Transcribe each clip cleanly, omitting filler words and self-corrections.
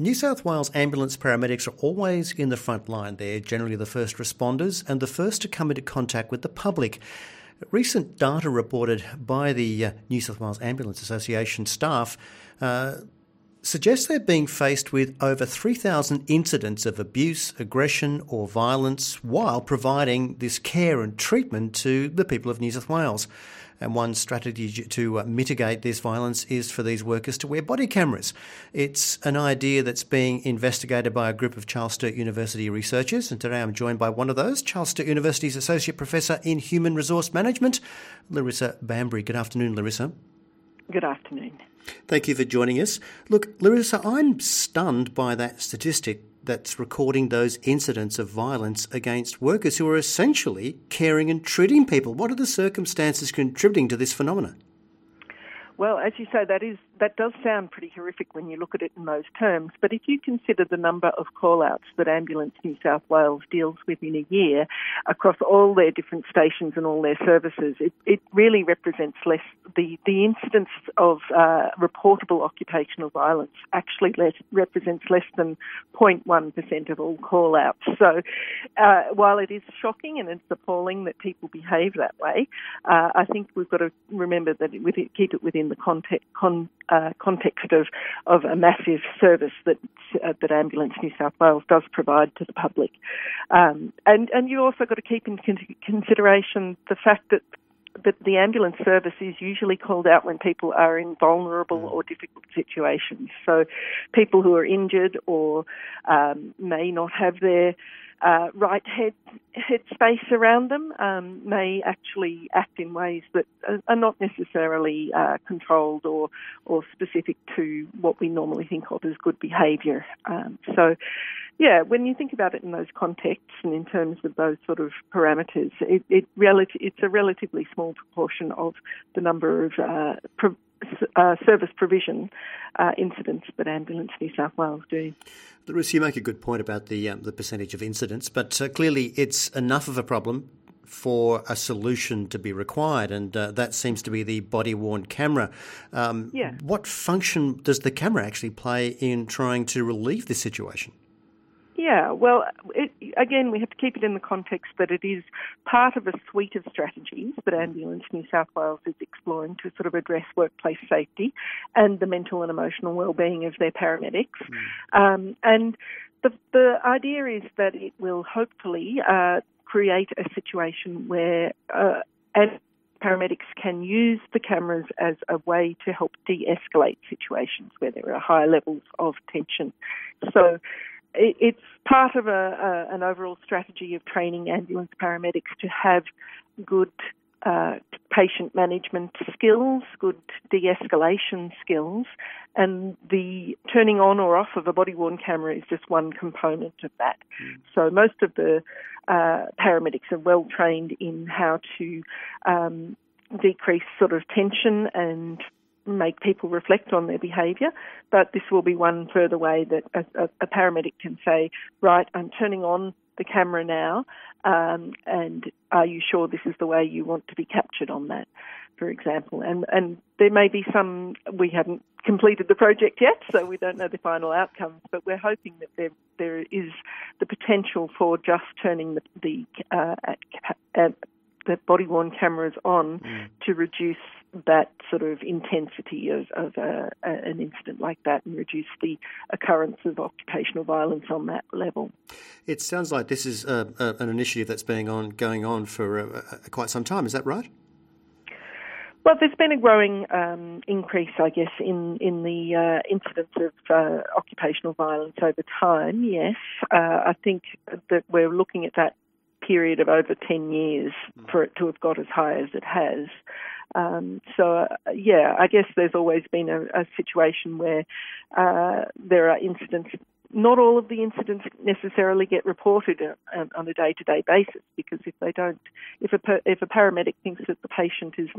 New South Wales ambulance paramedics are always in the front line. They're generally the first responders and the first to come into contact with the public. Recent data reported by the New South Wales Ambulance Association staff suggests they're being faced with over 3,000 incidents of abuse, aggression or violence while providing this care and treatment to the people of New South Wales. And one strategy to mitigate this violence is for these workers to wear body cameras. It's an idea that's being investigated by a group of Charles Sturt University researchers. And today I'm joined by one of those, Charles Sturt University's Associate Professor in Human Resource Management, Larissa Bambury. Good afternoon, Larissa. Good afternoon. Thank you for joining us. Look, Larissa, I'm stunned by that statistic that's recording those incidents of violence against workers who are essentially caring and treating people. What are the circumstances contributing to this phenomenon? Well, as you say, that does sound pretty horrific when you look at it in those terms. But if you consider the number of call-outs that Ambulance New South Wales deals with in a year across all their different stations and all their services, it really represents less. The incidence of reportable occupational violence actually represents less than 0.1% of all call-outs. So while it is shocking and it's appalling that people behave that way, I think we've got to remember that keep it within the context of a massive service that Ambulance New South Wales does provide to the public. And you also got to keep in consideration the fact that the ambulance service is usually called out when people are in vulnerable or difficult situations. So people who are injured or may not have their right head space around them may actually act in ways that are not necessarily controlled or specific to what we normally think of as good behaviour. Yeah, when you think about it in those contexts and in terms of those sort of parameters, it's a relatively small proportion of the number of service provision incidents that Ambulance New South Wales do. Larissa, you make a good point about the percentage of incidents, but clearly it's enough of a problem for a solution to be required, and that seems to be the body-worn camera. What function does the camera actually play in trying to relieve this situation? Yeah, well, again, we have to keep it in the context that it is part of a suite of strategies that Ambulance New South Wales is exploring to sort of address workplace safety and the mental and emotional well-being of their paramedics. And the idea is that it will hopefully create a situation where paramedics can use the cameras as a way to help de-escalate situations where there are high levels of tension. So it's part of an overall strategy of training ambulance paramedics to have good patient management skills, good de-escalation skills, and the turning on or off of a body-worn camera is just one component of that. So most of the paramedics are well trained in how to decrease sort of tension and make people reflect on their behaviour, but this will be one further way that a paramedic can say, right, I'm turning on the camera now, and are you sure this is the way you want to be captured on that, for example? And there may be some, we haven't completed the project yet, so we don't know the final outcomes, but we're hoping that there is the potential for just turning the body-worn cameras on to reduce that sort of intensity of an incident like that and reduce the occurrence of occupational violence on that level. It sounds like this is an initiative that's going on for quite some time. Is that right? Well, there's been a growing increase, I guess, in the incidence of occupational violence over time, yes. I think that we're looking at that period of over 10 years for it to have got as high as it has. I guess there's always been a situation where there are incidents. Not all of the incidents necessarily get reported on a day-to-day basis, because if a paramedic thinks that the patient is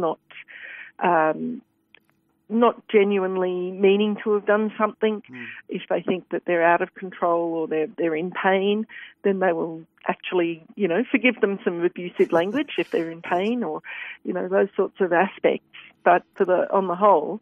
not genuinely meaning to have done something, if they think that they're out of control or they're in pain, then they will actually, forgive them some abusive language if they're in pain, or, those sorts of aspects. But on the whole,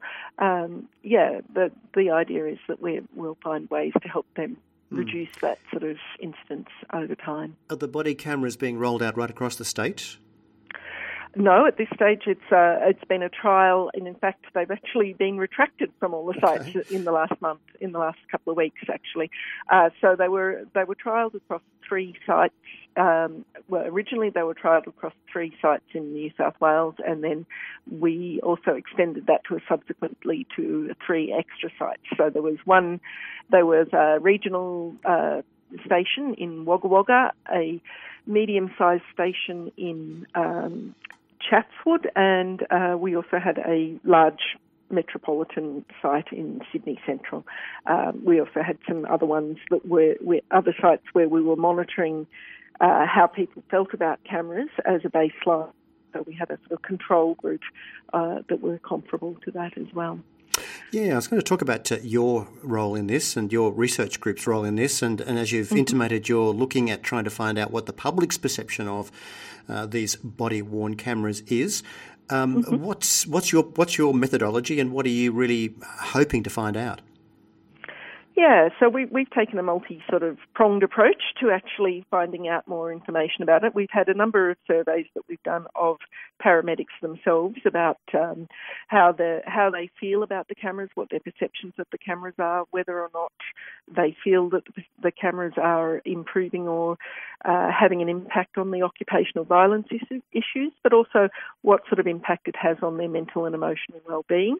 the idea is that we'll find ways to help them reduce that sort of incidence over time. Are the body cameras being rolled out right across the state? No, at this stage it's been a trial, and in fact they've actually been retracted from all the sites in the last couple of weeks actually. So they were trialled across 3 sites. Originally they were trialled across 3 sites in New South Wales, and then we also extended that subsequently to 3 extra sites. So there was a regional station in Wagga Wagga, a medium-sized station in Chatswood, and we also had a large metropolitan site in Sydney Central. We also had some other ones that were other sites where we were monitoring how people felt about cameras as a baseline. So we had a sort of control group that were comparable to that as well. Yeah, I was going to talk about your role in this and your research group's role in this, and as you've intimated, you're looking at trying to find out what the public's perception of these body-worn cameras is. What's your methodology, and what are you really hoping to find out? Yeah, so we've taken a pronged approach to actually finding out more information about it. We've had a number of surveys that we've done of paramedics themselves about how they feel about the cameras, what their perceptions of the cameras are, whether or not they feel that the cameras are improving or having an impact on the occupational violence issues, but also what sort of impact it has on their mental and emotional well-being.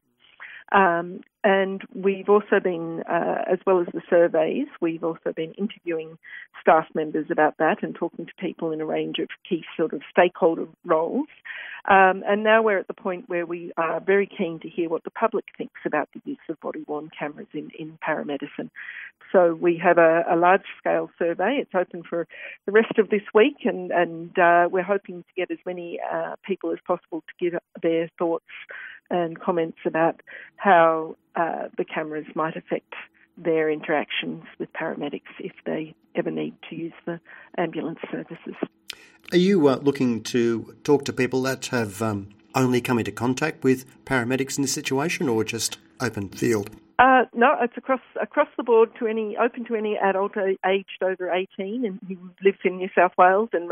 And we've also been, as well as the surveys, we've also been interviewing staff members about that and talking to people in a range of key sort of stakeholder roles. And now we're at the point where we are very keen to hear what the public thinks about the use of body-worn cameras in paramedicine. So we have a large-scale survey. It's open for the rest of this week, and we're hoping to get as many people as possible to give their thoughts and comments about how the cameras might affect their interactions with paramedics if they ever need to use the ambulance services. Are you looking to talk to people that have only come into contact with paramedics in this situation, or just open field? No, it's across the board, open to any adult aged over 18 and who lives in New South Wales and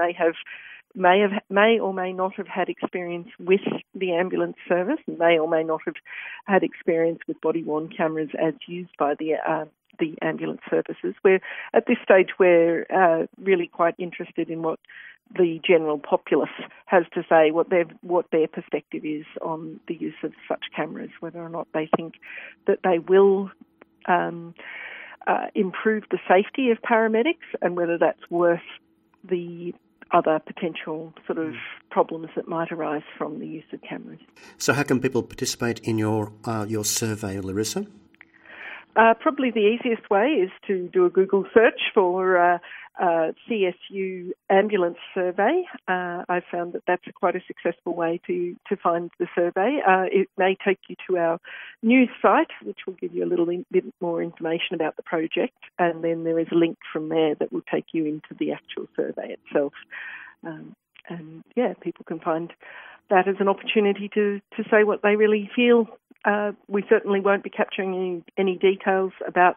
may or may not have had experience with the ambulance service, and may or may not have had experience with body-worn cameras as used by the ambulance services. At this stage, we're really quite interested in what the general populace has to say, what their perspective is on the use of such cameras, whether or not they think that they will improve the safety of paramedics, and whether that's worth the other potential sort of problems that might arise from the use of cameras. So how can people participate in your survey, Larissa? Probably the easiest way is to do a Google search for CSU ambulance survey. I found that that's quite a successful way to find the survey. It may take you to our news site, which will give you a little bit more information about the project, and then there is a link from there that will take you into the actual survey itself. People can find that as an opportunity to say what they really feel. We certainly won't be capturing any details about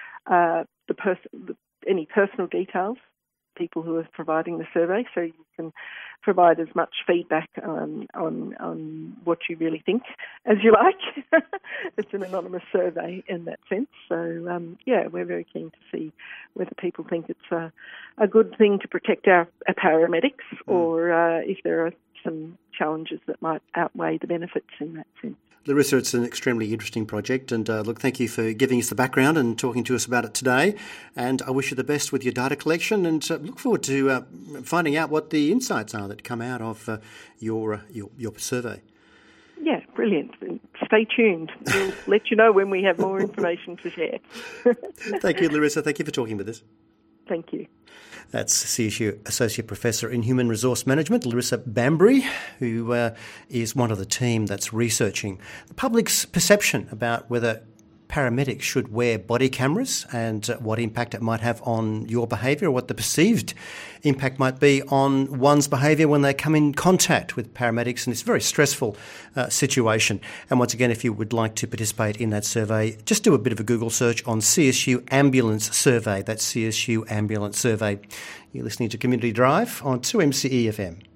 any personal details, people who are providing the survey, so you can provide as much feedback on what you really think as you like. It's an anonymous survey in that sense. So, we're very keen to see whether people think it's a good thing to protect our paramedics, or if there are some challenges that might outweigh the benefits in that sense. Larissa, it's an extremely interesting project, and thank you for giving us the background and talking to us about it today. And I wish you the best with your data collection, and look forward to finding out what the insights are that come out of your survey. Yeah, brilliant. Stay tuned. We'll let you know when we have more information to share. Thank you, Larissa. Thank you for talking with us. Thank you. That's CSU Associate Professor in Human Resource Management, Larissa Bambury, who is one of the team that's researching the public's perception about whether paramedics should wear body cameras and what impact it might have on your behaviour, or what the perceived impact might be on one's behaviour when they come in contact with paramedics in this very stressful situation. And once again, if you would like to participate in that survey, just do a bit of a Google search on CSU Ambulance Survey. That's CSU Ambulance Survey. You're listening to Community Drive on 2MCE FM.